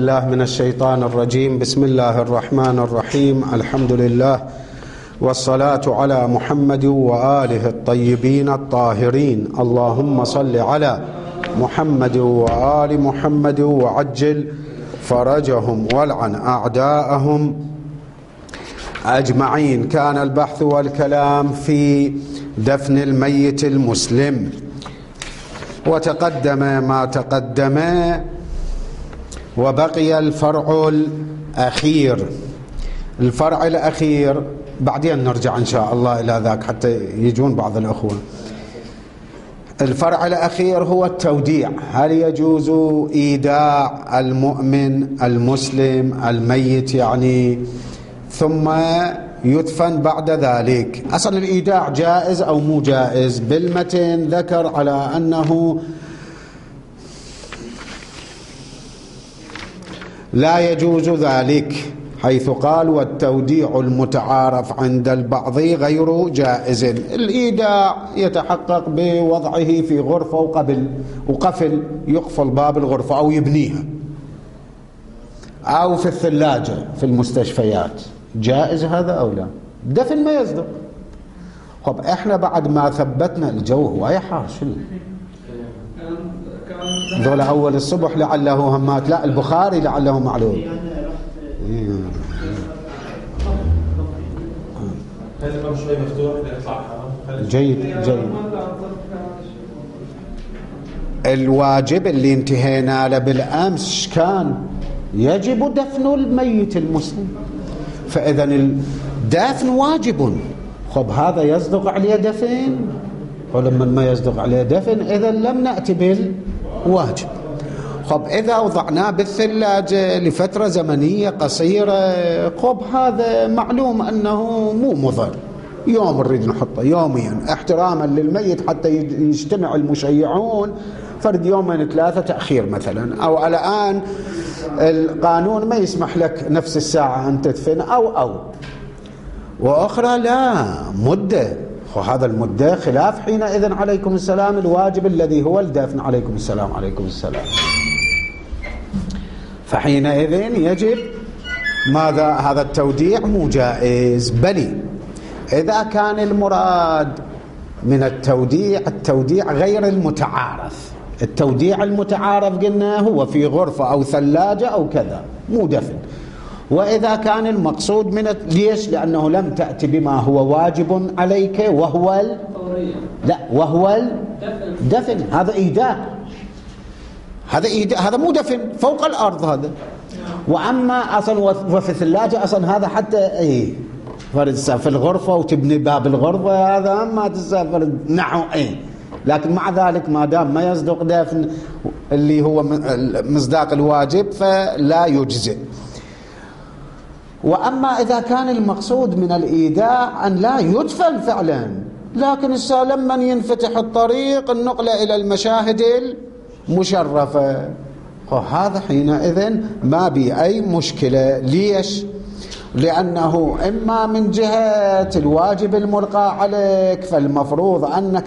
الله من الشيطان الرجيم. بسم الله الرحمن الرحيم. الحمد لله والصلاة على محمد وآله الطيبين الطاهرين. اللهم صل على محمد وآل محمد وعجل فرجهم والعن أعداءهم أجمعين. كان البحث والكلام في دفن الميت المسلم، وتقدم ما تقدم، وبقي الفرع الأخير. الفرع الأخير بعدين نرجع إن شاء الله إلى ذاك حتى يجون بعض الأخوة. الفرع الأخير هو التوديع. هل يجوز إيداع المؤمن المسلم الميت يعني ثم يدفن بعد ذلك؟ أصل الإيداع جائز أو مو جائز؟ بالمتن ذكر على أنه لا يجوز ذلك، حيث قال والتوديع المتعارف عند البعض غير جائز. الإيداع يتحقق بوضعه في غرفة وقفل يقفل باب الغرفة أو يبنيها، أو في الثلاجة في المستشفيات. جائز هذا أو لا؟ دفن ما يصدق. طب احنا بعد ما ثبتنا الجو هواية حار، شنو ذولا أول الصبح لعله همات، لا البخاري لعله معلوم. جيد جيد. الواجب اللي انتهينا له بالأمس كان يجب دفن الميت المسلم، فإذا الدفن واجب. خب هذا يصدق عليه دفن، ولما ما يصدق عليه دفن إذا لم نأتي بالواجب. خب إذا وضعناه بالثلاجة لفترة زمنية قصيرة، خب هذا معلوم أنه مو مضر، يوم نريد نحطه يوميا احتراما للميت حتى يجتمع المشيعون، فرد يومين ثلاثة تأخير مثلا، أو الآن القانون ما يسمح لك نفس الساعة أن تدفن أو وأخرى لا مدة. وهذا المدة خلاف حينئذ عليكم السلام الواجب الذي هو الدفن. عليكم السلام عليكم السلام. فحينئذ يجب ماذا؟ هذا التوديع مو جائز. بل إذا كان المراد من التوديع غير المتعارف. التوديع المتعارف قلنا هو في غرفة أو ثلاجة أو كذا، مو دفن. وإذا كان المقصود من ليش؟ لأنه لم تأتي بما هو واجب عليك وهو وهو الدفن. هذا إيداع، هذا مو دفن فوق الأرض هذا. وأما أصلا وفي الثلاجة أصلا هذا حتى فرد في الغرفة وتبني باب الغرفة، هذا ما تسافر نحو لكن مع ذلك ما دام ما يصدق دفن اللي هو مصداق الواجب فلا يجزئ. وأما إذا كان المقصود من الإيداع أن لا يدفن فعلا، لكن لما ينفتح الطريق النقلة إلى المشاهد المشرفة، هذا حينئذ ما بي أي مشكلة. ليش؟ لأنه إما من جهة الواجب الملقى عليك، فالمفروض أنك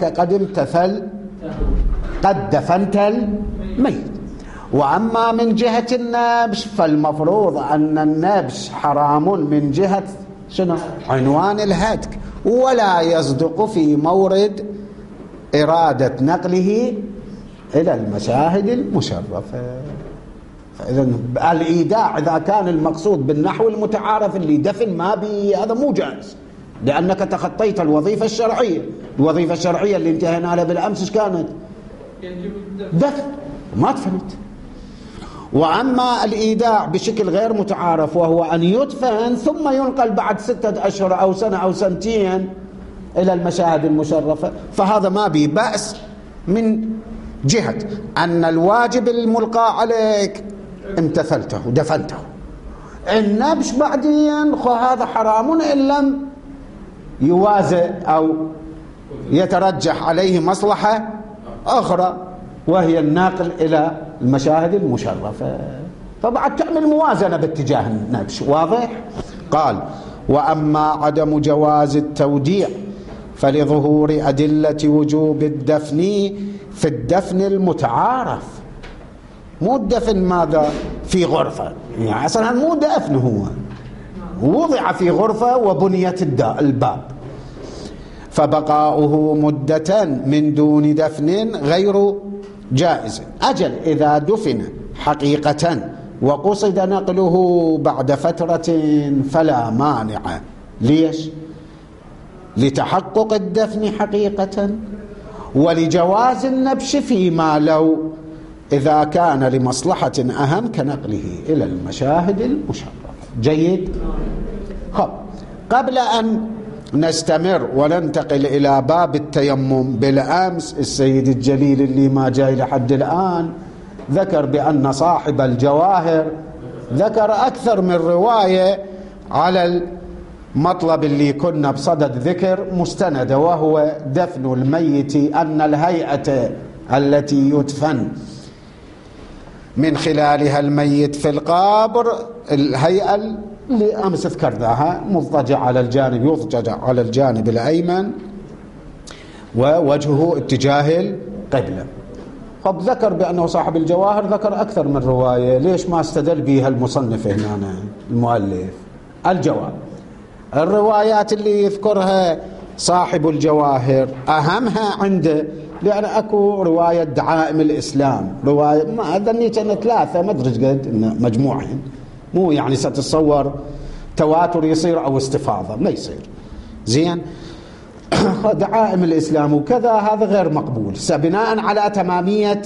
قد دفنت الميت. وأما من جهة النبش فالمفروض أن النبش حرام من جهة شنو؟ عنوان الهتك، ولا يصدق في مورد إرادة نقله إلى المشاهد المشرفة. فإذا الإيداع إذا كان المقصود بالنحو المتعارف اللي دفن ما بي، هذا مو جائز، لأنك تخطيت الوظيفة الشرعية. الوظيفة الشرعية اللي انتهينا لها بالأمس إيش كانت؟ دفن، ما دفنت. وأما الإيداع بشكل غير متعارف وهو أن يدفن ثم ينقل بعد 6 أشهر أو سنة أو سنتين إلى المشاهد المشرفة، فهذا ما بي بأس من جهة أن الواجب الملقى عليك امتثلته ودفنته. النبش بعدين هذا حرام إن لم يوازى أو يترجح عليه مصلحة أخرى وهي الناقل إلى المشاهد المشرفة، فبعد تعمل موازنة باتجاه النبش. واضح؟ قال وأما عدم جواز التوديع فلظهور أدلة وجوب الدفن في الدفن المتعارف، مو الدفن ماذا في غرفة، يعني أصلا مو دفن، هو وضع في غرفة وبنيت الباب، فبقاؤه مدة من دون دفن غير جائز. أجل إذا دفن حقيقة وقصد نقله بعد فترة فلا مانع. ليش؟ لتحقق الدفن حقيقة، ولجواز النبش فيما لو إذا كان لمصلحة أهم كنقله إلى المشاهد المشرفة. جيد؟ خب، قبل أن نستمر وننتقل إلى باب التيمم، بالأمس السيد الجليل اللي ما جاي لحد الآن ذكر بأن صاحب الجواهر ذكر أكثر من رواية على المطلب اللي كنا بصدد ذكر مستندة، وهو دفن الميت، أن الهيئة التي يدفن من خلالها الميت في القبر، الهيئة اللي أمس ذكرناها، مضطجع على الجانب، يضطجع على الجانب الأيمن ووجهه اتجاه القبلة. طب ذكر بأنه صاحب الجواهر ذكر أكثر من رواية، ليش ما استدل بها المصنف هنا المؤلف؟ الجواب: الروايات اللي يذكرها صاحب الجواهر أهمها عنده، لأن أكو رواية دعائم الإسلام، رواية ما ظنيت أن 3 ما أدري قد مجموعين، مو يعني ستتصور تواتر يصير أو استفاضة، ما يصير. زين، دعائم الإسلام وكذا، هذا غير مقبول بناء على تمامية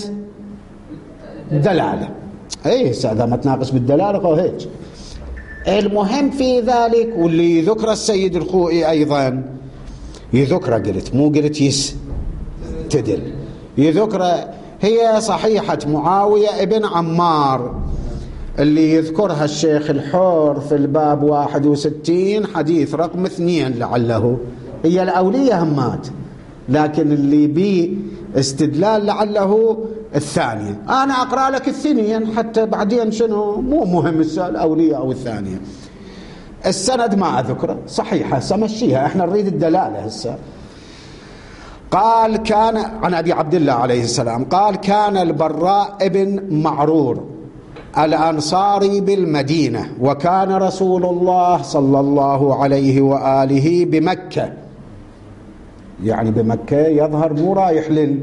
دلالة. ايه إذا ما تناقش بالدلالة أو هيك. المهم في ذلك، واللي ذكر السيد الخوئي أيضا يذكر، قلت مو قلت يستدل، يذكر هي صحيحة معاوية ابن عمار اللي يذكرها الشيخ الحور في الباب 61 حديث رقم 2 لعله. هي الأولية همات، لكن اللي بي استدلال لعله الثانية. أنا أقرأ لك الثانيين حتى بعدين شنو، مو مهم الأولية أو الثانية. السند ما أذكره، صحيحة سمشيها، احنا نريد الدلالة هسه. قال كان عن أبي عبد الله عليه السلام قال: كان البراء ابن معرور الأنصاري بالمدينة، وكان رسول الله صلى الله عليه وآله بمكة. يعني بمكة يظهر مو رايح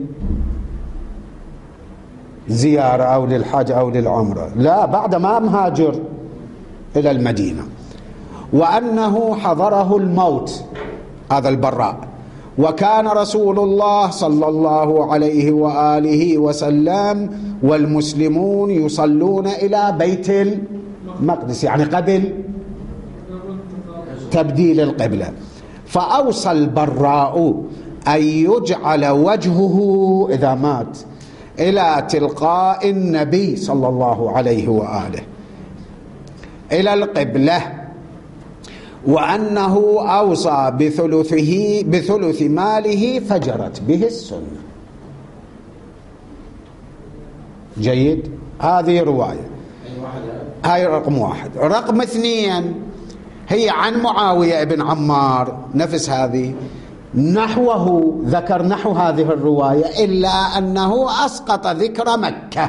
للزيارة أو للحج أو للعمرة، لا، بعد ما مهاجر إلى المدينة. وأنه حضره الموت، هذا البراء، وكان رسول الله صلى الله عليه وآله وسلم والمسلمون يصلون إلى بيت المقدس، يعني قبل تبديل القبلة. فأوصى البراء أن يجعل وجهه إذا مات إلى تلقاء النبي صلى الله عليه وآله إلى القبلة، وأنه أوصى بثلث ماله فجرت به السنة. جيد، هذه رواية، هاي رقم 1. رقم 2 هي عن معاوية بن عمار، نفس هذه، نحوه، ذكر نحو هذه الرواية، إلا أنه أسقط ذكر مكة،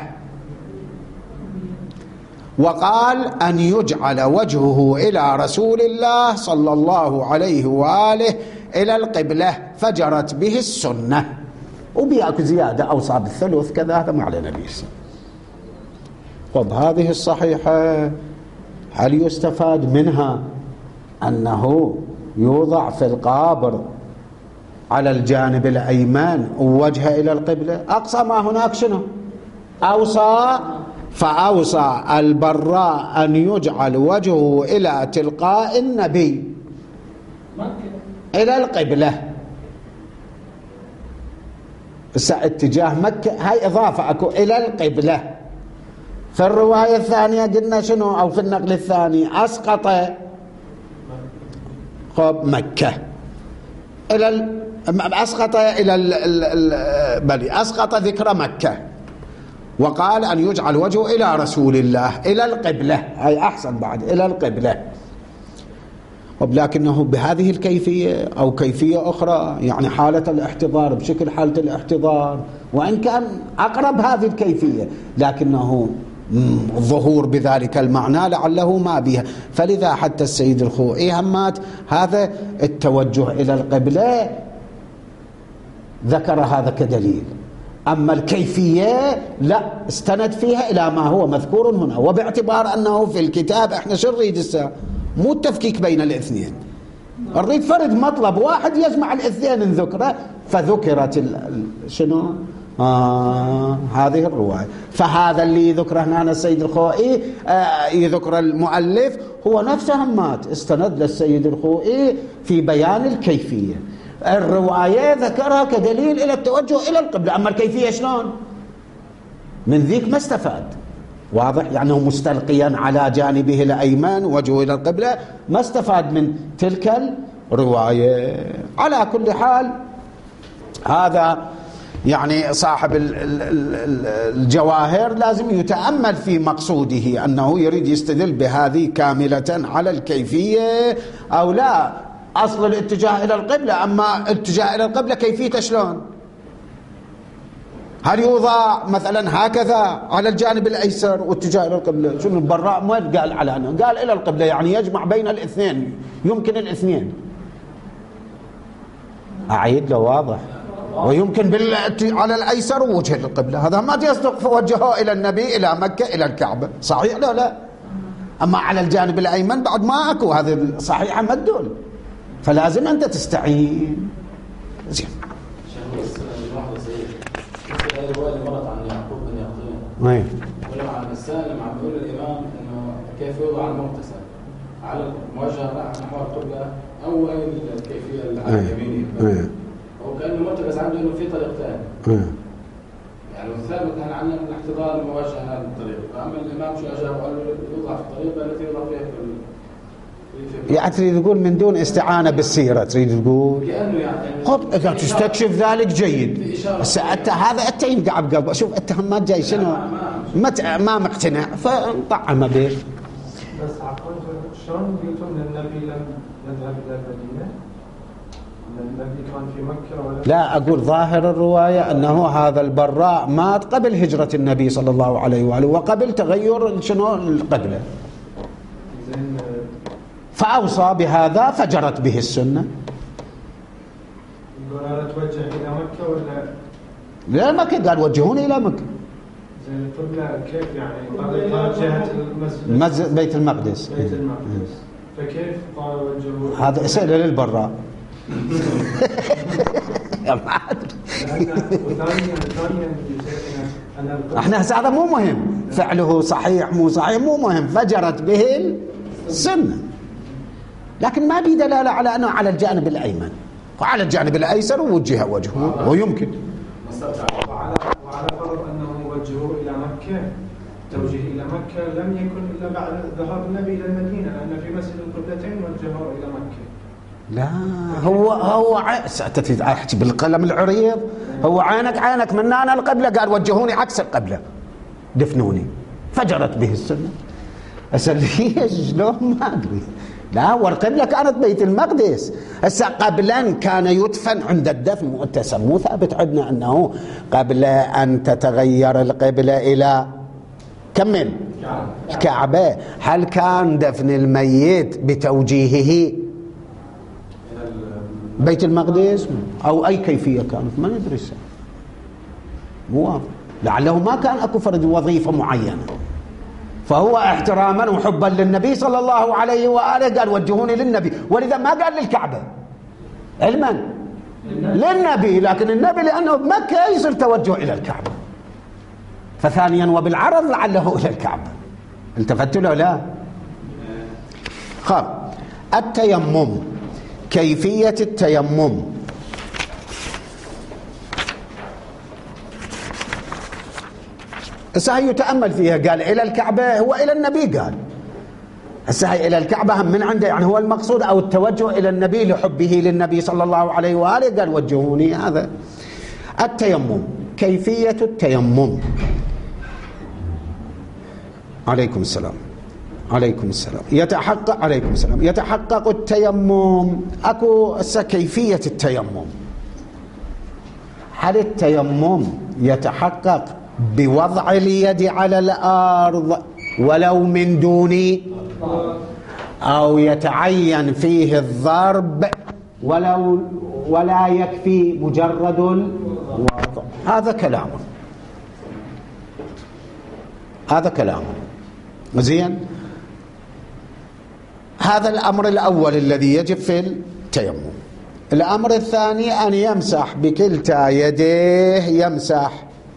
وقال أن يجعل وجهه إلى رسول الله صلى الله عليه وآله إلى القبلة فجرت به السنة. وبيأك زيادة أوصى بالثلث كذا، هذا ما علينا به. طب هذه الصحيحة هل يستفاد منها أنه يوضع في القبر على الجانب الأيمن ووجهه إلى القبلة؟ أقصى ما هناك شنو؟ أوصى، فأوصى البراء أن يجعل وجهه إلى تلقاء النبي إلى القبلة، اتجاه مكة، هاي إضافة أكو إلى القبلة. في الرواية الثانية قلنا شنو، أو في النقل الثاني أسقط مكة إلى أسقط إلى بل أسقط ذكر مكة، وقال أن يجعل وجهه إلى رسول الله إلى القبلة، هاي أحسن بعد، إلى القبلة. ولكنه بهذه الكيفية أو كيفية أخرى، يعني حالة الاحتضار بشكل حالة الاحتضار، وإن كان أقرب هذه الكيفية، لكنه الظهور بذلك المعنى لعله ما بها. فلذا حتى السيد الخوئي همات هذا التوجه إلى القبلة ذكر هذا كدليل، أما الكيفية لا، استند فيها إلى ما هو مذكور هنا، وباعتبار أنه في الكتاب احنا شو نريد الساعة؟ مو التفكيك بين الاثنين، نريد فرد مطلب واحد يجمع الاثنين ذكره، فذكرت شنو؟ هذه الرواية. فهذا اللي ذكره هنا السيد الخوئي يذكر المؤلف هو نفسه همات استند للسيد الخوئي في بيان الكيفية. الرواية ذكرها كدليل إلى التوجه إلى القبلة، أما الكيفية شلون؟ من ذيك ما استفاد، واضح؟ يعني هو مستلقيا على جانبه الأيمن وجهه إلى القبلة، ما استفاد من تلك الرواية. على كل حال هذا يعني صاحب الجواهر لازم يتأمل في مقصوده، أنه يريد يستدل بهذه كاملة على الكيفية أو لا. أصل الاتجاه إلى القبلة، أما الاتجاه إلى القبلة كيفيته شلون؟ هل يوضع مثلا هكذا على الجانب الأيسر واتجاه إلى القبلة؟ شنو البراء ما قال على أنه قال إلى القبلة، يعني يجمع بين الاثنين، يمكن الاثنين. أعيد لو واضح، ويمكن على الأيسر ووجه القبلة، هذا ما يصدق وجهه إلى النبي إلى مكة إلى الكعبة، صحيح لا لا؟ أما على الجانب الأيمن بعد ما أكو، هذه صحيحة ما تدل، فلازم أنت تستعين. زين. الرواية اللي مرت عن يعقوب بن يقطين ولما عن السالم عم يقول الإمام إنه كيف يوضع المغتسل على موجهة نحو القبلة أو أي الكيفية على اليمين، وكأنه مرتكز عنده إنه في طريقتين، يعني الثابت نحن عندنا الاحتضار الموجه هذا الطريق، فأما الإمام شو أجاب قال له يوضع في الطريقة التي يوضع فيها يعني تريد تقول من دون استعانة بالسيرة، تريد تقول كأنه يعني إذا تستكشف ذلك جيد. بس أنت هذا أنت ينقع بقلبه، شوف أنت ما جاي شنو ما مقتنع فنطعم به. بس عفوا شلون قلتم ان النبي لم يذهب الى المدينه؟ النبي كان في مكه ولا لا، اقول ظاهر الروايه انه هذا البراء مات قبل هجره النبي صلى الله عليه واله وقبل تغير شنو القبله، فاوصى بهذا فجرت به السنه. يقول انا اتوجه الى مكه ولا لا مكه؟ قال وجهوني الى مكه. زين القبله كيف يعني؟ قال جهه المسجد بيت المقدس. بيت المقدس، فكيف قال وجهوا؟ هذا اسئله للبراء. احنا هذا مو مهم، فعله صحيح مو صحيح مو مهم، فجرت به السنه، لكن ما في دلاله على انه على الجانب الايمن وعلى الجانب الايسر ووجه وجهه، ويمكن وعلى فرض انه وجهوا الى مكه، توجيه الى مكه لم يكن الا بعد ذهاب النبي الى المدينه، لان في مسجد القبلتين وجهوا الى مكه. لا هو تريد احكي بالقلم العريض، هو عينك من انا القبله، قال وجهوني عكس القبله دفنوني، فجرت به السنه. اسال ليش شلون؟ ما ادري. لا والقبله كانت بيت المقدس. هسه قبلا كان يدفن عند الدفن مؤتسم، مو ثابت عندنا انه قبل ان تتغير القبله الى كمل الكعبه، هل كان دفن الميت بتوجيهه بيت المقدس او اي كيفيه كانت؟ ما ندري، مو واضح، لعله ما كان اكو فرد وظيفه معينه، فهو احتراما وحبا للنبي صلى الله عليه واله قال وجهوني للنبي، ولذا ما قال للكعبه علما للنبي، لكن النبي لانه بمكه يصير توجه الى الكعبه، فثانيا وبالعرض لعله الى الكعبه. التفتوا له لا؟ خلاص. التيمم، كيفية التيمم. هسه يتأمل فيها، قال إلى الكعبة، هو إلى النبي قال، هسه إلى الكعبة هم من عنده، يعني هو المقصود أو التوجه إلى النبي لحبه للنبي صلى الله عليه وآله، قال وجهوني. هذا التيمم، كيفية التيمم. عليكم السلام. عليكم السلام. يتحقق عليكم السلام. يتحقق التيمم، اكو كيفية التيمم. هل التيمم يتحقق بوضع اليد على الأرض ولو من دون، أو يتعين فيه الضرب ولا يكفي مجرد الوضع. هذا كلامه زين. هذا الأمر الأول الذي يجب في التيمم. الأمر الثاني أن يمسح بكلتا يديه، يمسح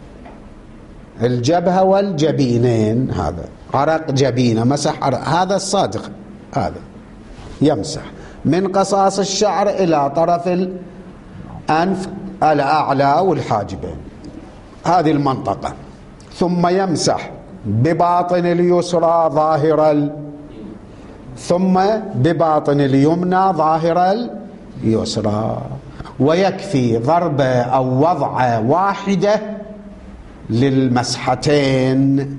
الجبهة والجبينين، هذا عرق جبينه مسح عرق، هذا الصادق، هذا يمسح من قصاص الشعر إلى طرف الأنف الأعلى والحاجبين، هذه المنطقة. ثم يمسح بباطن اليسرى ظاهر ثم بباطن اليمنى ظاهر اليسرى، ويكفي ضربة أو وضعة واحدة للمسحتين.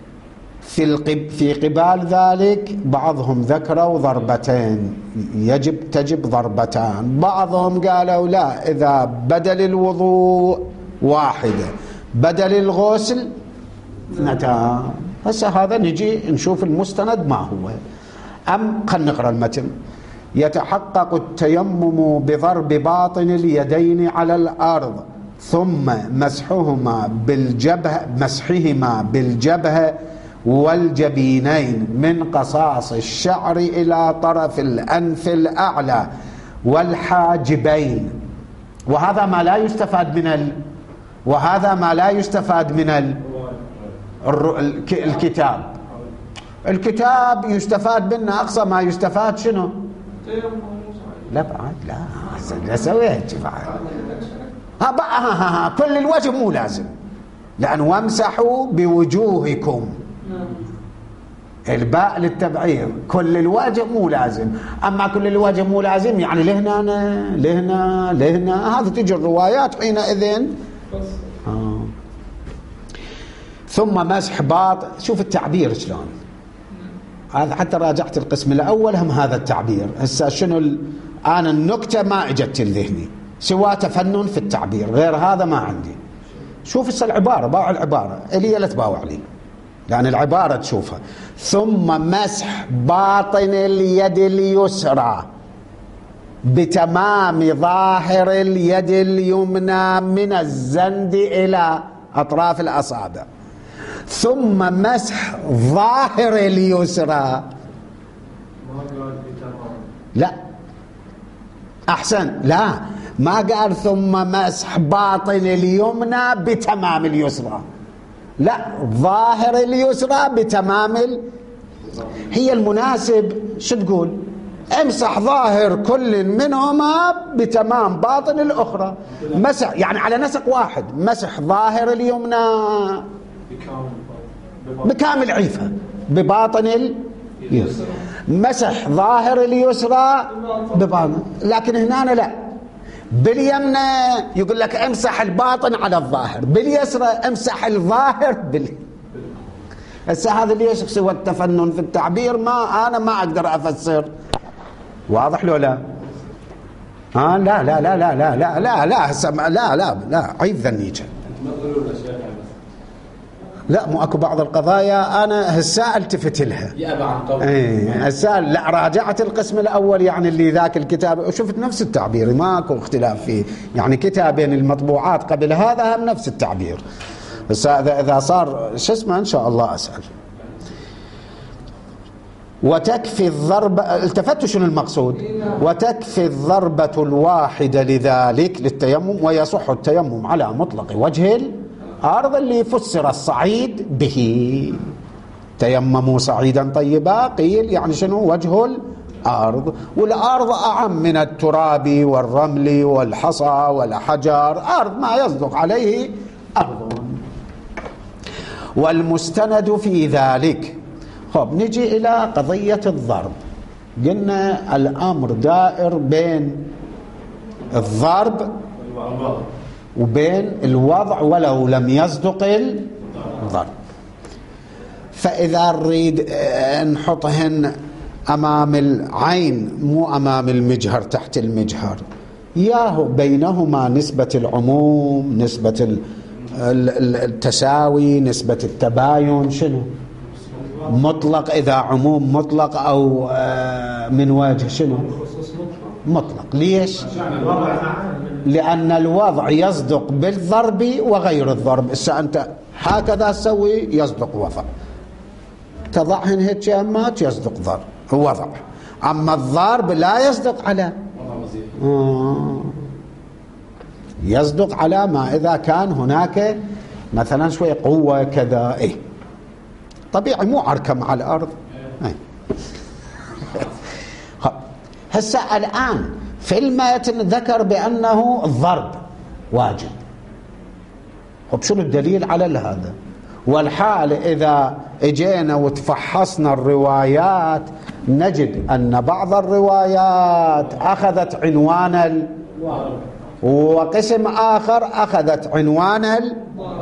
في قبال ذلك بعضهم ذكروا ضربتين، تجب ضربتان. بعضهم قالوا لا، إذا بدل الوضوء واحدة بدل الغسل اثنتان. هسه هذا نجي نشوف المستند ما هو. خلينا نقرأ المتن. يتحقق التيمم بضرب باطن اليدين على الأرض ثم مسحهما بالجبهة والجبينين من قصاص الشعر إلى طرف الأنف الأعلى والحاجبين. وهذا ما لا يستفاد من الكتاب يستفاد منه أقصى ما يستفاد شنو؟ لا بعد لا سويت كل الوجه مو لازم، لأن وامسحوا بوجوهكم، الباء للتبعير. كل الوجه مو لازم، أما كل الوجه مو لازم يعني لهنا هذا تجي الروايات حينئذ. ثم مسح باطن. شوف التعبير شلون، هذا حتى راجعت القسم الأول هم هذا التعبير. هسه شنو أنا النكتة ما اجت لذهني سوى تفنن في التعبير، غير هذا ما عندي. شوف هسه العبارة، باوع العبارة اللي لا تباوع لي، يعني العبارة تشوفها. ثم مسح باطن اليد اليسرى بتمام ظاهر اليد اليمنى من الزند إلى أطراف الأصابع. ثم مسح ظاهر اليسرى، لا أحسن، لا ما قال ثم مسح باطن اليمنى بتمام اليسرى، لا ظاهر اليسرى بتمام هي المناسب. شو تقول؟ امسح ظاهر كل منهما بتمام باطن الأخرى. مسح يعني على نسق واحد، مسح ظاهر اليمنى بكامل عيفة بباطن اليسرى، مسح ظاهر اليسرى بباطن. لكن هنا لا، باليمنى يقول لك امسح الباطن على الظاهر، باليسرى امسح الظاهر هسه هذا ليش سوى التفنن في التعبير؟ أنا ما أقدر أفسر. واضح لو لا؟ لا لا لا لا لا لا لا لا لا لا لا عيب ذنيجة. لا مو اكو بعض القضايا انا هسه التفت لها يابا عن قول هسه لا راجعت القسم الاول يعني اللي ذاك الكتاب وشفت نفس التعبير ماكو اختلاف فيه، يعني كتابين المطبوعات قبل هذا هم نفس التعبير. هسه اذا صار شو اسمه ان شاء الله اسال. وتكفي الضربة، التفتوا شنو المقصود؟ وتكفي الضربة الواحدة لذلك للتيمم، ويصح التيمم على مطلق وجه الأرض اللي فسر الصعيد به. تيمموا صعيدا طيبا قيل يعني شنو؟ وجه الأرض، والأرض أعم من التراب والرمل والحصى والحجر، أرض ما يصدق عليه أرض. والمستند في ذلك. خب نجي إلى قضية الضرب. قلنا الأمر دائر بين الضرب وبين الوضع ولو لم يصدق الضرب. فإذا نريد نحطهن أمام العين مو أمام المجهر تحت المجهر، ياهو بينهما نسبة العموم نسبة التساوي، نسبة التباين، شنو مطلق، إذا عموم مطلق أو من وجه شنو مطلق. ليش؟ لأن الوضع يصدق بالضرب وغير الضرب. أنت هكذا تسوي يصدق وضع، تضعهن هيك يمات يصدق ضرب وضع، أما الضرب لا يصدق على يصدق على ما إذا كان هناك مثلا شوية قوة كذا. إيه طبيعي، مو عركة مع الأرض. هسه الآن في المتن ذكر بأنه الضرب واجب. طب شنو الدليل على هذا؟ والحال إذا اجينا وتفحصنا الروايات نجد أن بعض الروايات أخذت عنوان وقسم آخر أخذت عنوان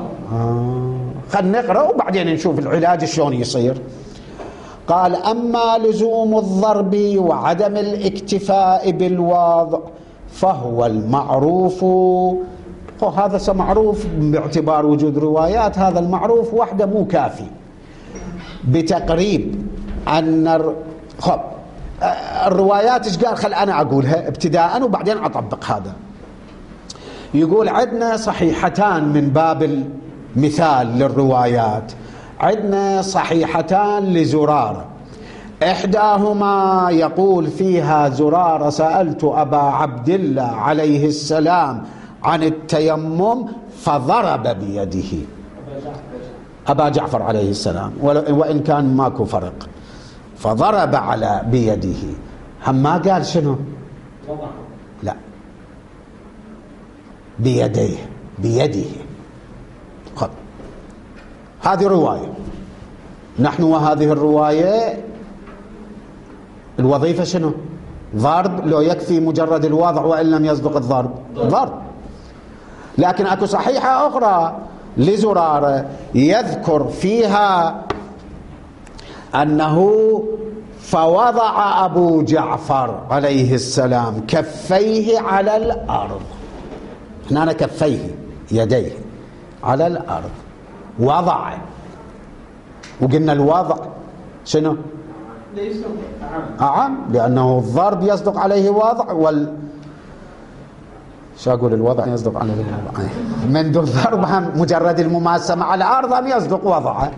خلينا نقرأ وبعدين نشوف العلاج شلون يصير. قال: أما لزوم الضرب وعدم الاكتفاء بالوضع فهو المعروف. هذا معروف باعتبار وجود روايات، هذا المعروف وحده مو كافي. بتقريب أن الروايات ايش قال؟ خل أنا أقولها ابتداء وبعدين أطبق هذا. يقول عندنا صحيحتان من باب المثال للروايات، عندنا صحيحتان لزرارة، إحداهما يقول فيها زرارة: سألت أبا عبد الله عليه السلام عن التيمم فضرب بيده. أبا جعفر عليه السلام، وإن كان ماكو فرق، فضرب على بيده. هم ما قال شنو؟ لا، بيديه، بيده. هذه رواية. نحن وهذه الرواية الوظيفة شنو؟ ضرب. لو يكفي مجرد الوضع وإن لم يصدق الضرب ضرب. لكن أكو صحيحة أخرى لزرارة يذكر فيها أنه فوضع أبو جعفر عليه السلام كفيه على الأرض. هنا كفيه يديه على الأرض، وضع. وقلنا الوضع شنو؟ ليس أعم، لأنه الضرب يصدق عليه وضع، شو أقول؟ الوضع يصدق عليه الوضع. من دون ضرب هم مجرد المماسة مع الأرض هم يصدق وضعه.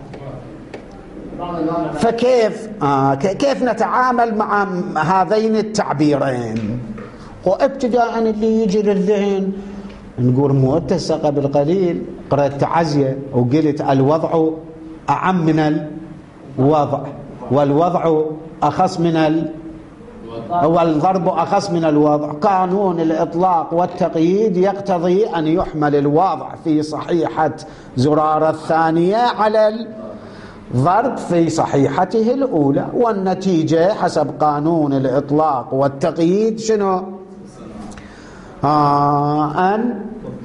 فكيف كيف نتعامل مع هذين التعبيرين؟ وابتداء اللي يجي للذهن نقول متسق بالقليل. قرأت تعزية وقلت الوضع أعم من الوضع، والوضع أخص من والضرب أخص من الوضع. قانون الإطلاق والتقييد يقتضي أن يحمل الوضع في صحيحة زرارة الثانية على الضرب في صحيحته الأولى، والنتيجة حسب قانون الإطلاق والتقييد شنو؟ أن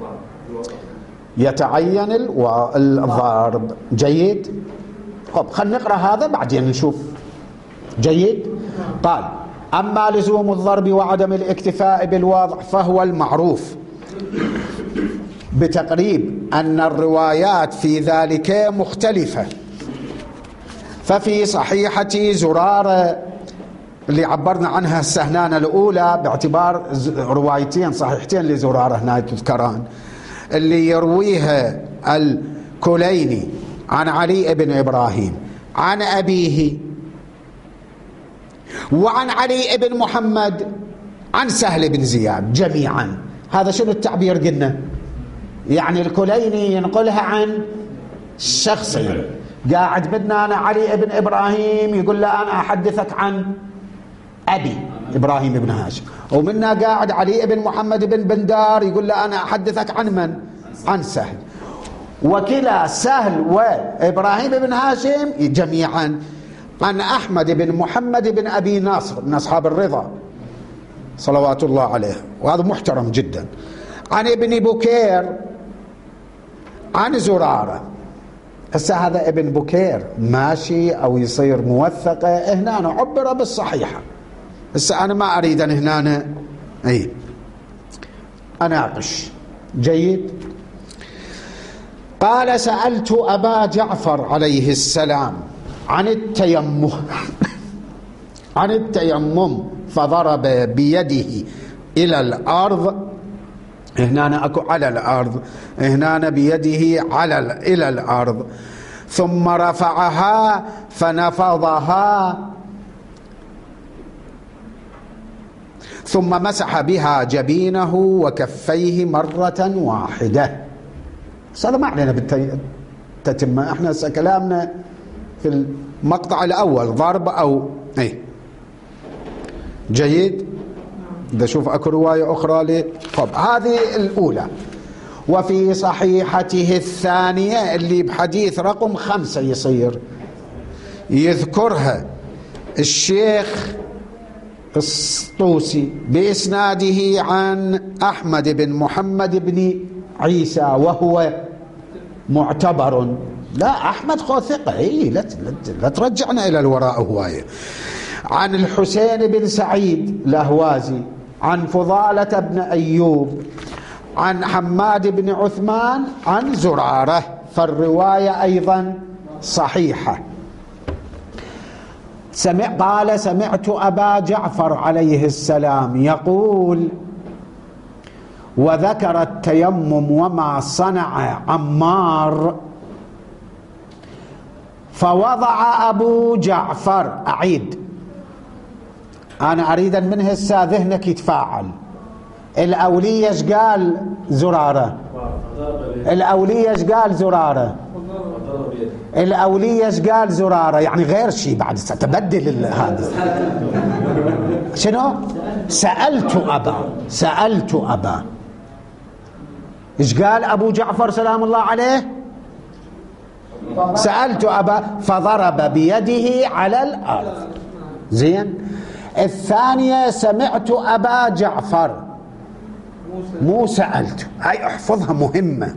يتعين الضرب. جيد. خلينا نقرأ هذا بعدين نشوف. جيد. قال: أما لزوم الضرب وعدم الاكتفاء بالوضع فهو المعروف بتقريب أن الروايات في ذلك مختلفة. ففي صحيحة زرارة اللي عبرنا عنها السهنانة الأولى باعتبار روايتين صحيحتين لزرارة هنا تذكران، اللي يرويها الكليني عن علي بن إبراهيم عن أبيه وعن علي بن محمد عن سهل بن زياد جميعا. هذا شنو التعبير قلنا؟ يعني الكليني ينقلها عن شخصين. قاعد بدنا أنا علي بن إبراهيم يقول له أنا أحدثك عن أبي إبراهيم بن هاشم، ومنا قاعد علي بن محمد بن بندار يقول له أنا أحدثك عن من؟ عن سهل. وكلا سهل وإبراهيم بن هاشم جميعا عن أحمد بن محمد بن أبي ناصر من أصحاب الرضا صلوات الله عليه، وهذا محترم جدا، عن ابن بكير عن زرارة. هسه هذا ابن بكير ماشي أو يصير موثقة، هنا عبر بالصحيحة. هسه أنا ما أريد أن هنا أناقش. جيد. قال سألت أبا جعفر عليه السلام عن التيمم فضرب بيده إلى الأرض، هنا أكو على الأرض، هنا بيده إلى الأرض، ثم رفعها فنفضها ثم مسح بها جبينه وكفيه مرة واحدة. هذا ما علينا بالتتمة، احنا كلامنا في المقطع الأول ضرب أو ايه. جيد. إذا شوف أكو رواية أخرى طب هذه الأولى. وفي صحيحته الثانية اللي بحديث رقم 5 يصير يذكرها الشيخ الطوسي بإسناده عن أحمد بن محمد بن عيسى وهو معتبر. لا أحمد خو ثقة، لا ترجعنا إلى الوراء هواية. عن الحسين بن سعيد الأهوازي عن فضالة بن أيوب عن حماد بن عثمان عن زرارة، فالرواية أيضا صحيحة. قال سمعت أبا جعفر عليه السلام يقول وذكر التيمم وما صنع عمار فوضع أبو جعفر. أعيد، أنا أريد من هسه ذهنك يتفاعل. الأولية ايش قال زرارة؟ الأولية ايش قال زرارة؟ الأولية ايش قال زرارة؟ يعني غير شيء بعد ستبدل هذا. شنو؟ سألت أبا ايش قال أبو جعفر سلام الله عليه؟ سألت أبا فضرب بيده على الأرض. زين. الثانية سمعت أبا جعفر، مو سألت، هاي احفظها مهمة.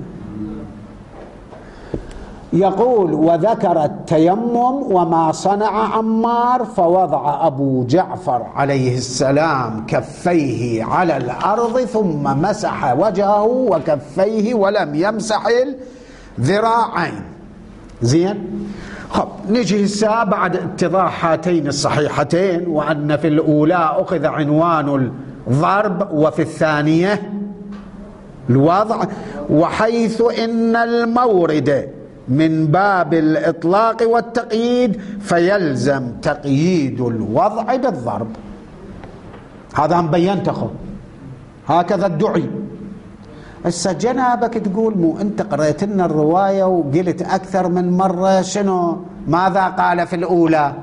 يقول وذكر التيمم وما صنع عمار فوضع أبو جعفر عليه السلام كفيه على الأرض ثم مسح وجهه وكفيه ولم يمسح الذراعين. زين. خب نجي هسه بعد اتضاح هاتين الصحيحتين وأن في الأولى أخذ عنوان الضرب وفي الثانية الوضع، وحيث إن المورد من باب الإطلاق والتقييد فيلزم تقييد الوضع بالضرب. هذا هم بينته، هكذا الدعي. هسه جنابك تقول مو انت قرأت لنا الرواية وقلت أكثر من مرة شنو ماذا قال في الأولى؟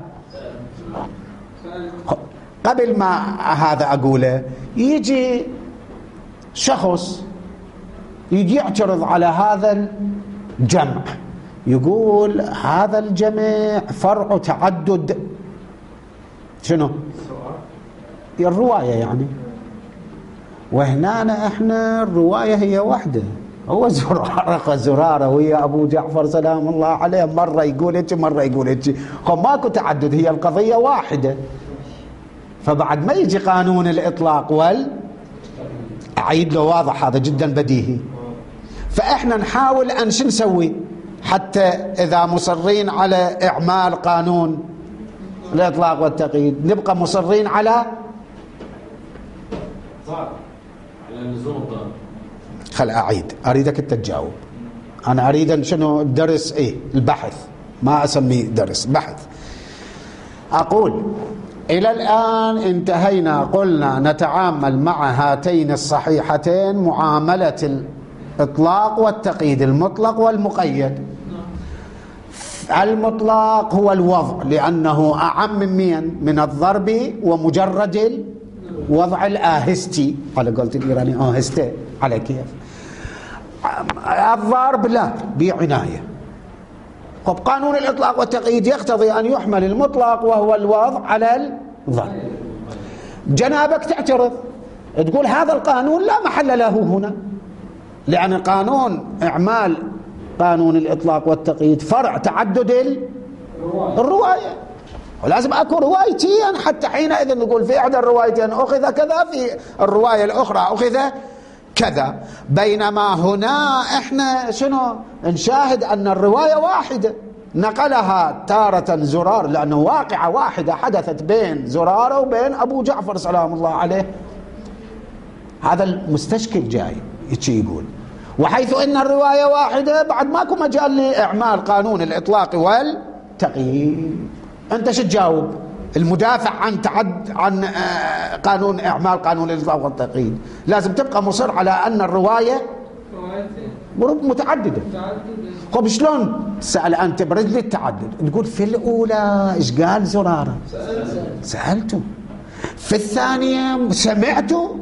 قبل ما هذا أقوله يجي شخص يجي يعترض على هذا الجمع، يقول هذا الجمع فرع تعدد شنو الرواية يعني، وهنا احنا الرواية هي واحدة. هو زرارة ويا أبو جعفر سلام الله عليه، مرة يقول هيك مرة يقول هيك، ماكو تعدد، هي القضية واحدة. فبعد ما يجي قانون الإطلاق أعيد له واضح، هذا جدا بديهي. فإحنا نحاول أن شو نسوي حتى إذا مصرين على إعمال قانون الإطلاق والتقييد نبقى مصرين على اللزوم الضرب. خل أعيد، أريدك أنت تجاوب. أنا أريد شنو الدرس البحث، ما أسميه درس، بحث. أقول إلى الآن انتهينا، قلنا نتعامل مع هاتين الصحيحتين معاملة الإطلاق والتقييد، المطلق والمقيد. المطلق هو الوضع لأنه أعم من الضرب ومجرد وضع الآهستي على قولة الإيراني آهسته على كيف. الضرب لا بعناية. طب قانون الإطلاق والتقييد يقتضي أن يحمل المطلق وهو الوضع على الضرب. جنابك تعترض تقول هذا القانون لا محل له هنا، لأن قانون إعمال قانون الإطلاق والتقييد فرع تعدد الرواية، ولازم أكو روايتين حتى حينئذ نقول في إحدى الروايتين أخذ كذا، في الرواية الأخرى أخذ كذا. بينما هنا احنا شنو نشاهد أن الرواية واحدة نقلها تارة زرار، لأنه واقعة واحدة حدثت بين زرارة وبين أبو جعفر سلام الله عليه. هذا المستشكل جاي يقول، وحيث إن الرواية واحدة بعد ماكو مجال لإعمال قانون الإطلاق والتقييد. أنت شو تجاوب؟ المدافع عن قانون إعمال قانون الإطلاق والتقييد لازم تبقى مصر على أن الرواية متعددة. طب شلون سأل أنت برد لي التعدد؟ تقول في الأولى إيش قال زرارة؟ سألته. في الثانية سمعته.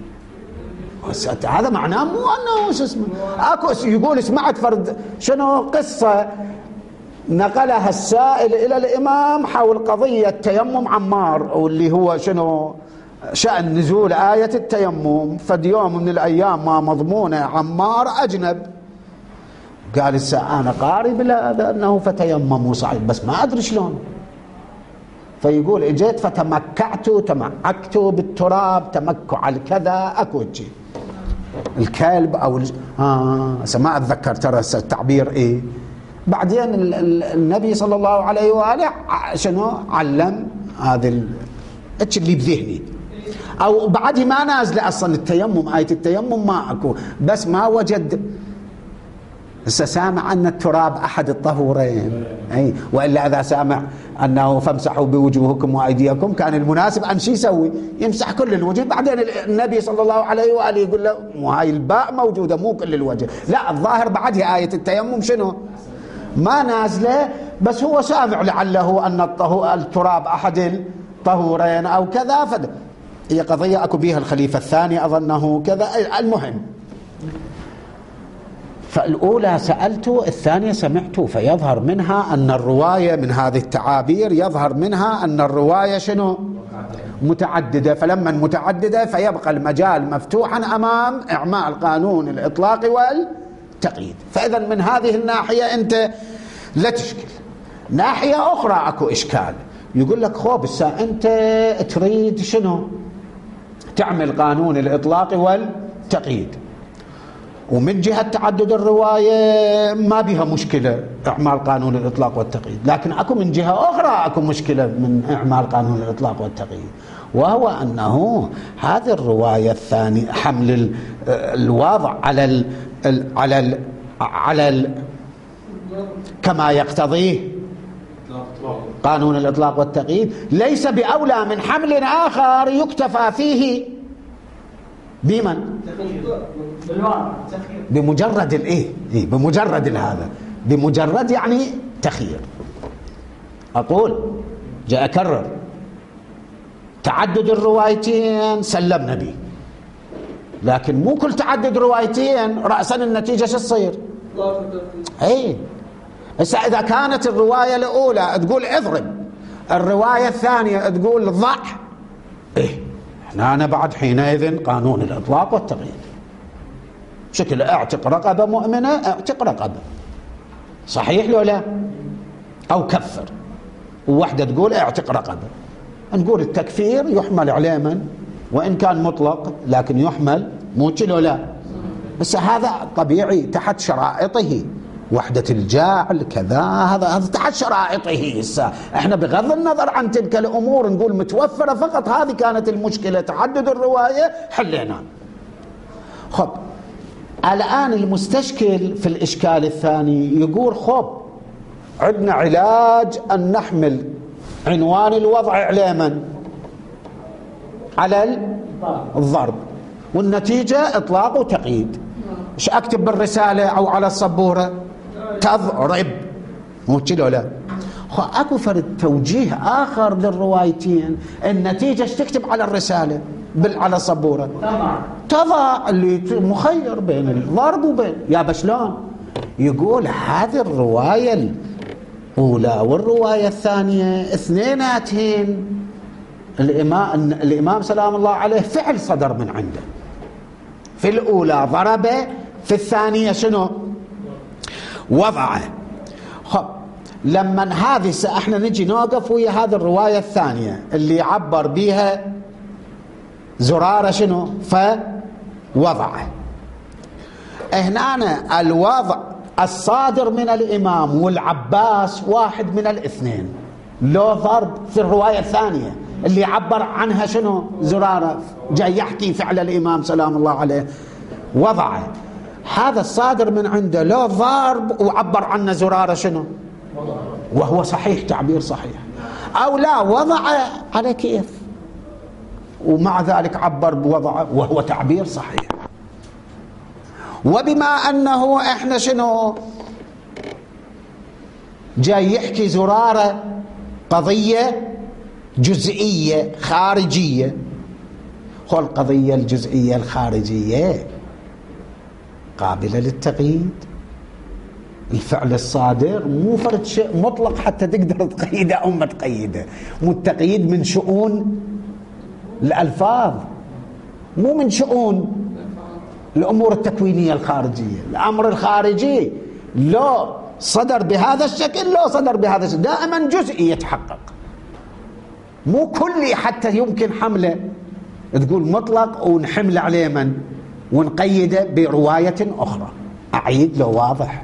هذا معناه مو أنه شو اسمه أكو يقول سمعت فرد شنو قصة نقلها السائل إلى الإمام حول قضية تيمم عمار، واللي هو شنو شأن نزول آية التيمم. فد يوم من الأيام ما مضمونة عمار أجنب، قال أنا قاري بهذا أنه فتيمموا صعيد بس ما أدري شلون. فيقول اجيت تمعكت بالتراب تمكع الكذا اكو شيء الكلب او ما اتذكر ترى التعبير ايه. بعدين النبي صلى الله عليه واله شنو علم هذا اللي بذهني، او بعد ما نازله اصلا التيمم، آية التيمم ما اكو، بس ما وجد سامع أن التراب أحد الطهورين. أي وإلا إذا سامع أنه فامسحوا بوجوهكم وأيديكم كان المناسب أن شي يسوي يمسح كل الوجه. بعدين النبي صلى الله عليه وآله يقول له مو هاي الباء موجودة مو كل الوجه، لا الظاهر بعدها آية التيمم شنو ما نازلة، بس هو سامع لعله أن التراب أحد الطهورين أو كذا. هي قضية أكو بيها الخليفة الثاني أظنه كذا. المهم فالأولى سألته الثانية سمعته، فيظهر منها أن الرواية من هذه التعابير يظهر منها أن الرواية شنو متعددة. فلما متعددة فيبقى المجال مفتوحا أمام إعمال قانون الإطلاق والتقييد. فإذا من هذه الناحية أنت لا تشكل. ناحية أخرى أكو إشكال، يقول لك خوب أنت تريد شنو تعمل قانون الإطلاق والتقييد، ومن جهة تعدد الرواية ما بها مشكلة إعمال قانون الإطلاق والتقييد، لكن أكو من جهة أخرى أكو مشكلة من إعمال قانون الإطلاق والتقييد، وهو أنه هذه الرواية الثانية حمل الوضع على كما يقتضيه قانون الإطلاق والتقييد ليس بأولى من حمل آخر يكتفى فيه بمن؟ بمجرد الايه؟ بمجرد هذا، بمجرد يعني تخيير. اقول جاء اكرر تعدد الروايتين سلمنا به، لكن مو كل تعدد روايتين رأسا النتيجة شو تصير؟ اي هسه اذا كانت الرواية الاولى تقول اضرب، الرواية الثانية تقول ضع، أنا بعد حينئذ قانون الإطلاق والتقييد بشكل اعتق رقبة مؤمنة، اعتق رقبة، صحيح لو لا؟ أو كفر، وواحدة تقول اعتق رقبة، نقول التكفير يحمل عليه من وإن كان مطلق لكن يحمل مو لو لا. بس هذا طبيعي تحت شرائطه، وحدة الجعل كذا، هذا تحت شرائطه. احنا بغض النظر عن تلك الامور نقول متوفرة فقط، هذه كانت المشكلة تعدد الرواية حلينا. خب الآن المستشكل في الإشكال الثاني يقول خب عندنا علاج أن نحمل عنوان الوضع على من؟ على الضرب، والنتيجة إطلاق وتقييد. ايش أكتب بالرسالة أو على السبورة؟ تضرب، مو كده لا؟ اكو فرد توجيه آخر للروايتين، النتيجة ايش تكتب على الرسالة على السبورة؟ تضع اللي مخير بين الضرب وبين يا بشلون. يقول هذه الرواية الأولى والرواية الثانية اثنيناتهن الإمام سلام الله عليه فعل صدر من عنده. في الأولى ضرب، في الثانية شنو؟ وضعه. خب لما هذه احنا نجي نوقف ويا هذه الرواية الثانية اللي عبر بيها زرارة شنو؟ فوضعه. هنا الوضع الصادر من الإمام والعباس واحد من الاثنين. لو ضرب في الرواية الثانية اللي عبر عنها شنو زرارة، جاي يحكي فعل الإمام سلام الله عليه وضعه، هذا الصادر من عنده لو ضرب وعبر عنه زرارة شنو، وهو صحيح، تعبير صحيح. أو لا، وضع على كيف ومع ذلك عبر بوضعه وهو تعبير صحيح. وبما أنه إحنا شنو جاي يحكي زرارة قضية جزئية خارجية، هو القضية الجزئية الخارجية قابلة للتقييد. الفعل الصادر مو فرد شيء مطلق حتى تقدر تقيده أو ما تقيده، مو التقييد من شؤون الألفاظ، مو من شؤون الأمور التكوينية الخارجية. الأمر الخارجي لو صدر بهذا الشكل لو صدر بهذا الشكل دائما جزئي يتحقق، مو كلي حتى يمكن حمله تقول مطلق ونحمل عليه من ونقيده برواية أخرى. أعيد لو واضح.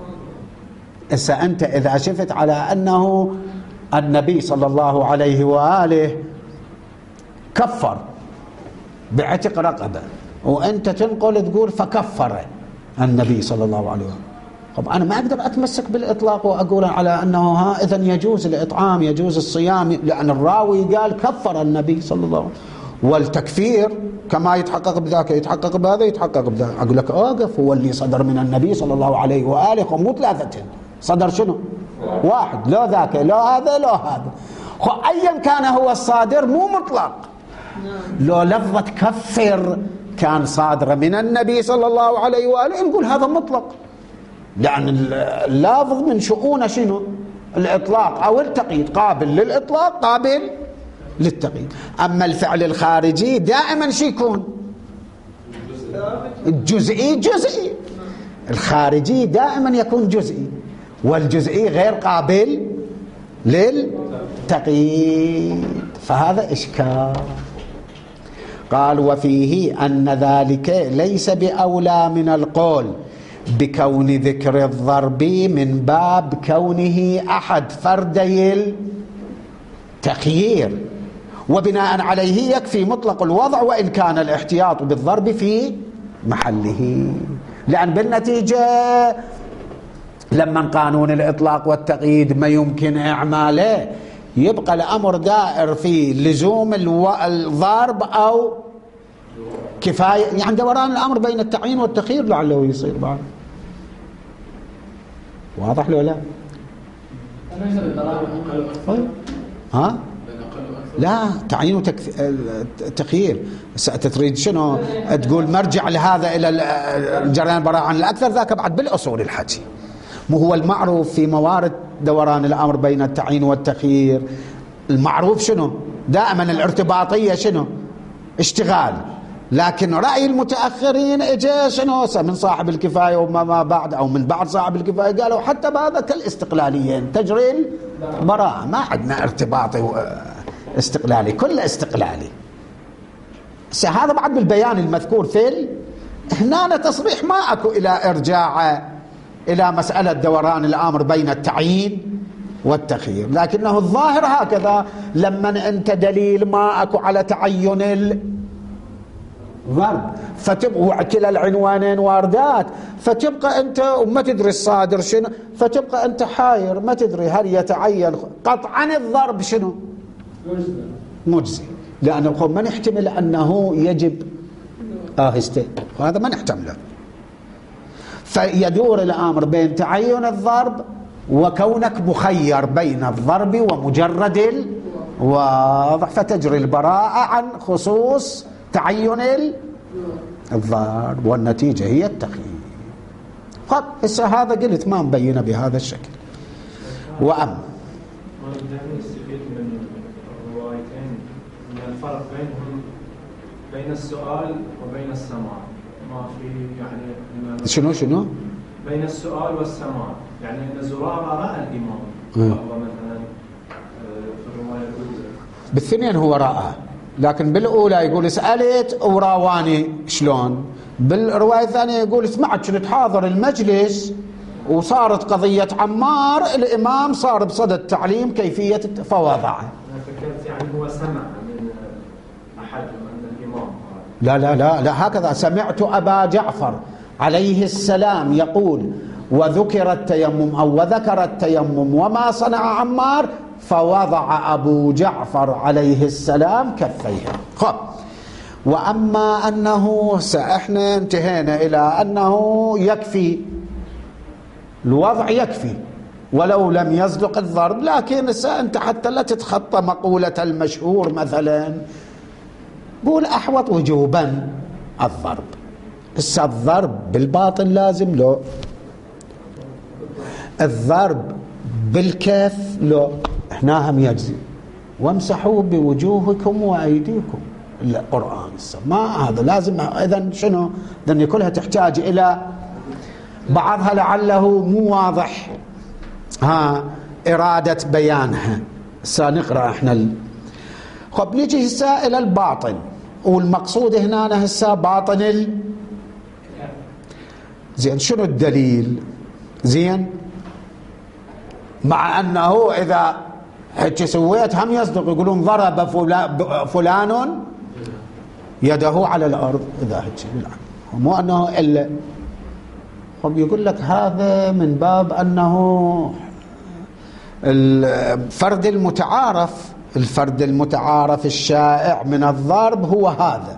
أنت إذا شفت على أنه النبي صلى الله عليه وآله كفر بعتق رقبة، وأنت تنقل تقول فكفر النبي صلى الله عليه وآله، طب أنا ما أقدر أتمسك بالإطلاق وأقول على أنه إذن يجوز الإطعام يجوز الصيام، لأن الراوي قال كفر النبي صلى الله عليه وسلم. والتكفير كما يتحقق بذاك يتحقق بهذا يتحقق بذاك. أقول لك أوقف، هو اللي صدر من النبي صلى الله عليه وآله مو ثلاثة، صدر شنو واحد، لا ذاك لا هذا لا هذا. أيا كان هو الصادر مو مطلق. لو لفظة كفر كان صادرة من النبي صلى الله عليه وآله نقول هذا مطلق، لأن اللافظ من شؤون شنو الإطلاق أو التقييد، قابل للإطلاق قابل للتقييد. أما الفعل الخارجي دائما شي يكون الجزئي جزئي، الخارجي دائما يكون جزئي، والجزئي غير قابل للتقييد، فهذا إشكال. قال وفيه أن ذلك ليس بأولى من القول بكون ذكر الضرب من باب كونه أحد فردي التخيير، وبناء عليه يكفي مطلق الوضع وإن كان الاحتياط بالضرب في محله. لأن بالنتيجة لما قانون الإطلاق والتقييد ما يمكن إعماله يبقى الأمر دائر في لزوم الضرب أو كفاية، يعني دوران الأمر بين التعيين والتخيير لعله يصير بعد. واضح لو لا؟ ها؟ لا، تعيين وتخيير. تريد شنو تقول مرجع لهذا إلى الجريان البراءة عن الأكثر، ذاك بعد بالأصول الحكي. مو هو المعروف في موارد دوران الأمر بين التعيين والتخيير، المعروف شنو دائما الارتباطية شنو اشتغال، لكن رأي المتأخرين اجى شنو من صاحب الكفاية وما بعد أو من بعد صاحب الكفاية قالوا حتى بهذا كالاستقلاليين تجري البراءة، ما عندنا ارتباطي استقلالي، كله استقلالي. هذا بعد بالبيان المذكور في هنا تصريح ما أكو إلى إرجاع إلى مسألة دوران الأمر بين التعيين والتخيير، لكنه الظاهر هكذا لما أنت دليل ما أكو على تعين الضرب فتبقى كلا العنوانين واردات، فتبقى أنت وما تدري الصادر شنو، فتبقى أنت حاير ما تدري هل يتعين قطعا الضرب شنو مجزي، لأنه ما نحتمل أنه يجب هذا ما نحتمله. فيدور الأمر بين تعين الضرب وكونك مخير بين الضرب ومجرد الوضع، فتجري البراءة عن خصوص تعين الضرب، والنتيجة هي التخيير. هسه هذا قلت ما مبينه بهذا الشكل. وأم نستفيد من الروايتين من الفرق بين السؤال وبين السماع، ما في يعني شنو بين السؤال والسماع، يعني ان زرارة رأى الإمام وهو مثلا في الرواية الأولى بالثنين هو رأى، لكن بالأولى يقول سألت وراواني شلون، بالرواية الثانية يقول سمعت كنت حاضر المجلس وصارت قضية عمار، الإمام صار بصدد التعليم كيفية فوضعه. فكرت يعني هو سمع من أحد من الإمام. لا لا لا لا، هكذا سمعت أبا جعفر عليه السلام يقول وذكر التيمم أو وذكر التيمم وما صنع عمار، فوضع أبو جعفر عليه السلام كفيه. خب، وأما أنه احنا انتهينا إلى أنه يكفي الوضع، يكفي ولو لم يصدق الضرب، لكن أنت حتى لا تتخطى مقولة المشهور مثلا قول أحوط وجوبا الضرب. الضرب بالباطن لازم له، الضرب بالكف له، احنا هم يجزي وامسحوا بوجوهكم وأيديكم. القرآن ما هذا لازم. إذن شنو؟ إذن كلها تحتاج إلى بعضها لعله مو واضح إرادة بيانها. سنقرأ احنا خب نيجي هسه إلى الباطن، والمقصود هنا هسه باطن زين. شنو الدليل؟ زين، مع أنه إذا هيك سويت هم يصدق، يقولون ضرب فلان يده على الأرض إذا هيك، مو أنه إلا. خب يقول لك هذا من باب أنه الفرد المتعارف، الفرد المتعارف الشائع من الضرب هو هذا.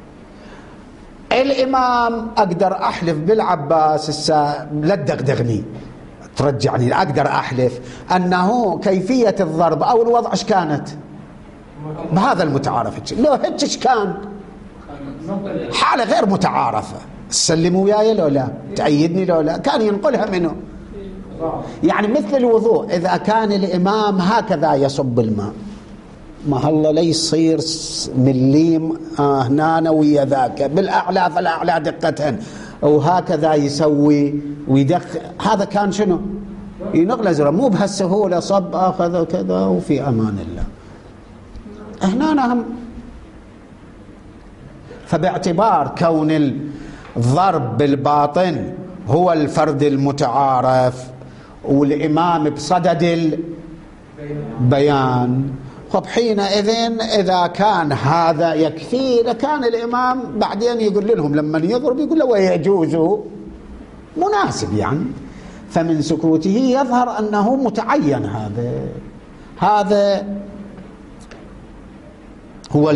الإمام أقدر أحلف بالعباس لا تدغدغني ترجعني، أقدر أحلف أنه كيفية الضرب أو الوضع إيش كانت بهذا المتعارف. لو هيك كان حالة غير متعارفة، سلموا وياي لو لا، تأيدني لو لا، كان ينقلها منه. يعني مثل الوضوء، إذا كان الإمام هكذا يصب الماء، ما الله لا يصير مليم هنا ويا ذاك بالأعلى فالأعلى دقة، وهكذا يسوي ويدخل، هذا كان شنو ينقل زرا، مو بهالسهولة صب أخذ كذا وفي أمان الله. هنا هم فباعتبار كون الضرب بالباطن هو الفرد المتعارف والإمام بصدد البيان، خب حينئذ إذا كان هذا يكفي، لكان الإمام بعدين يقول لهم لما يضرب يقول له ويجوز مناسب يعني. فمن سكوته يظهر أنه متعين. هذا هو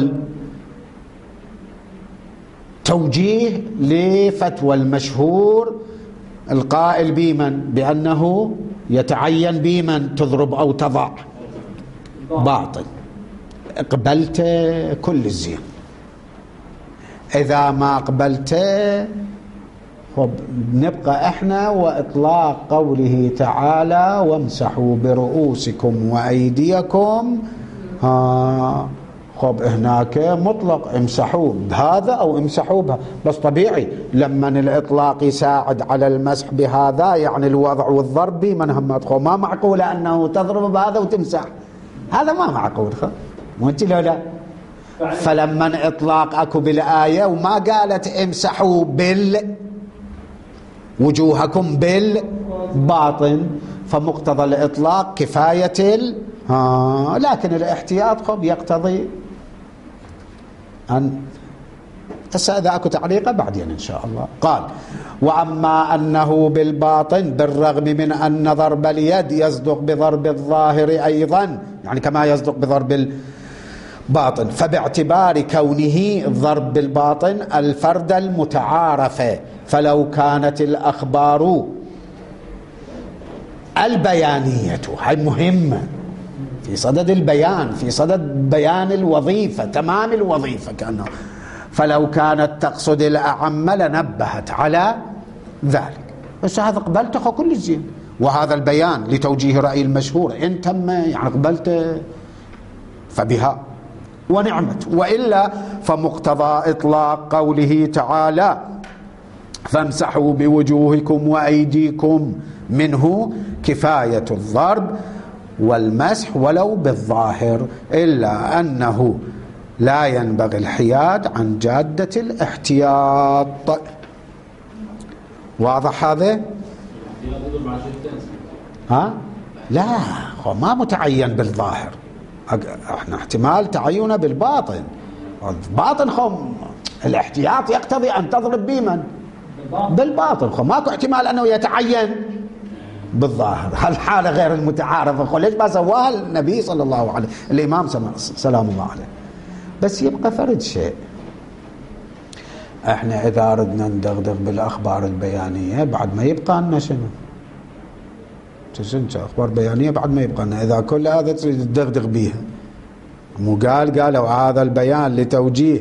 التوجيه لفتوى المشهور القائل بمن بأنه يتعين بمن تضرب أو تضع باطل. قبلت كل الزين، إذا ما قبلت نبقى احنا وإطلاق قوله تعالى وامسحوا برؤوسكم وأيديكم. خب هناك مطلق امسحوا بهذا أو امسحوا بها، بس طبيعي لما الإطلاق يساعد على المسح بهذا يعني الوضع والضرب بمن هم أدخل، ما معقول أنه تضرب بهذا وتمسح، هذا ما معقول. مو انت لو لا. فلما إطلاق أكو بالآية وما قالت امسحوا وجوهكم بالباطن، فمقتضى الإطلاق كفاية لكن الاحتياط خب يقتضي أن إذا أكو تعليقه بعدين إن شاء الله. قال وأما أنه بالباطن بالرغم من أن ضرب اليد يصدق بضرب الظاهر أيضا، يعني كما يصدق بضرب الباطن، فباعتبار كونه ضرب بالباطن الفرد المتعارف، فلو كانت الأخبار البيانية، هاي مهمة في صدد البيان، في صدد بيان الوظيفة تمام الوظيفة كأنه، فلو كانت تقصد الأعم لنبهت على ذلك. بس هذا قبلته كل زين، وهذا البيان لتوجيه رأي المشهور إن تم يعني قبلته فبها ونعمت، وإلا فمقتضى إطلاق قوله تعالى فامسحوا بوجوهكم وأيديكم منه كفاية الضرب والمسح ولو بالظاهر، إلا أنه لا ينبغي الحياد عن جادة الاحتياط. واضح هذا؟ ها؟ لا، هو ما متعين بالظاهر، احنا احتمال تعينه بالباطن. الباطن خم الاحتياط يقتضي ان تضرب بمن؟ بالباطن. خم ماكو احتمال انه يتعين بالظاهر. هالحالة غير المتعارضة. ليش ما سواها النبي صلى الله عليه الإمام سلام الله عليه؟ بس يبقى فرد شيء. احنا اذا ردنا ندغدغ بالاخبار البيانية بعد ما يبقى لنا شنو؟ اخبار بيانية بعد ما يبقى لنا. اذا كل هذا تريد تدغدغ بيها، مو قالوا هذا البيان لتوجيه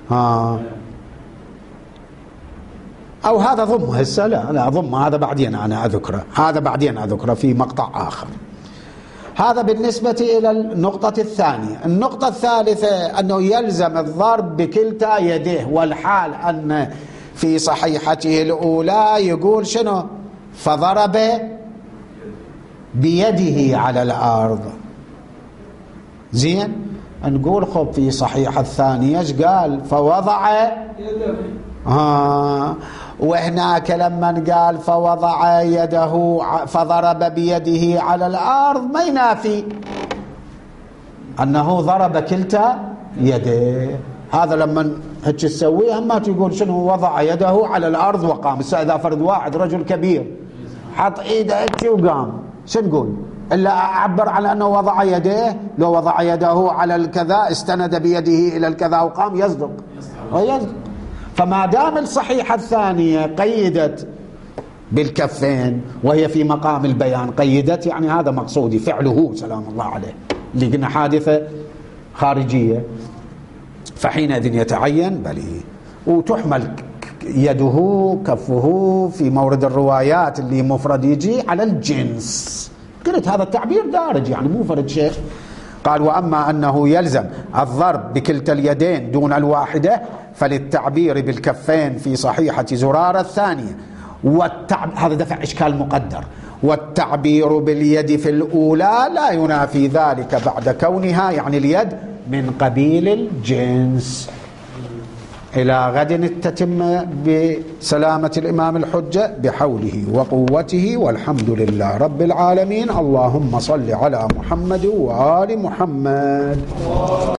او هذا ضمه هسه. لا ضمه، هذا بعدين انا اذكره، هذا بعدين اذكره في مقطع اخر. هذا بالنسبة إلى النقطة الثانية. النقطة الثالثة أنه يلزم الضرب بكلتا يديه، والحال أن في صحيحته الأولى يقول شنو؟ فضرب بيده على الأرض. زين، نقول خب في صحيحة الثانية ايش قال؟ فوضع وهناك لما قال فوضع يده فضرب بيده على الأرض ما ينافي أنه ضرب كلتا يديه. هذا لما هيك تسويه ما تقول شنو وضع يده على الأرض وقام. إذا فرد واحد رجل كبير حط إيده هيك وقام، شو نقول؟ إلا أعبر على أنه وضع يديه. لو وضع يده على الكذا استند بيده إلى الكذا وقام يصدق. فما دام الصحيحة الثانية قيدت بالكفين وهي في مقام البيان، قيدت يعني هذا مقصودي فعله سلام الله عليه، اللي قلنا حادثة خارجية، فحينئذ يتعين بلي. وتحمل يده كفه في مورد الروايات اللي مفرد يجي على الجنس. قلت هذا التعبير دارج يعني مو فرد شيء. قال وأما أنه يلزم الضرب بكلتا اليدين دون الواحدة فللتعبير بالكفين في صحيحة زرارة الثانية، هذا دفع إشكال مقدر. والتعبير باليد في الأولى لا ينافي ذلك بعد كونها يعني اليد من قبيل الجنس. إلى غد التتمة بسلامة الإمام الحجة بحوله وقوته، والحمد لله رب العالمين. اللهم صل على محمد وآل محمد.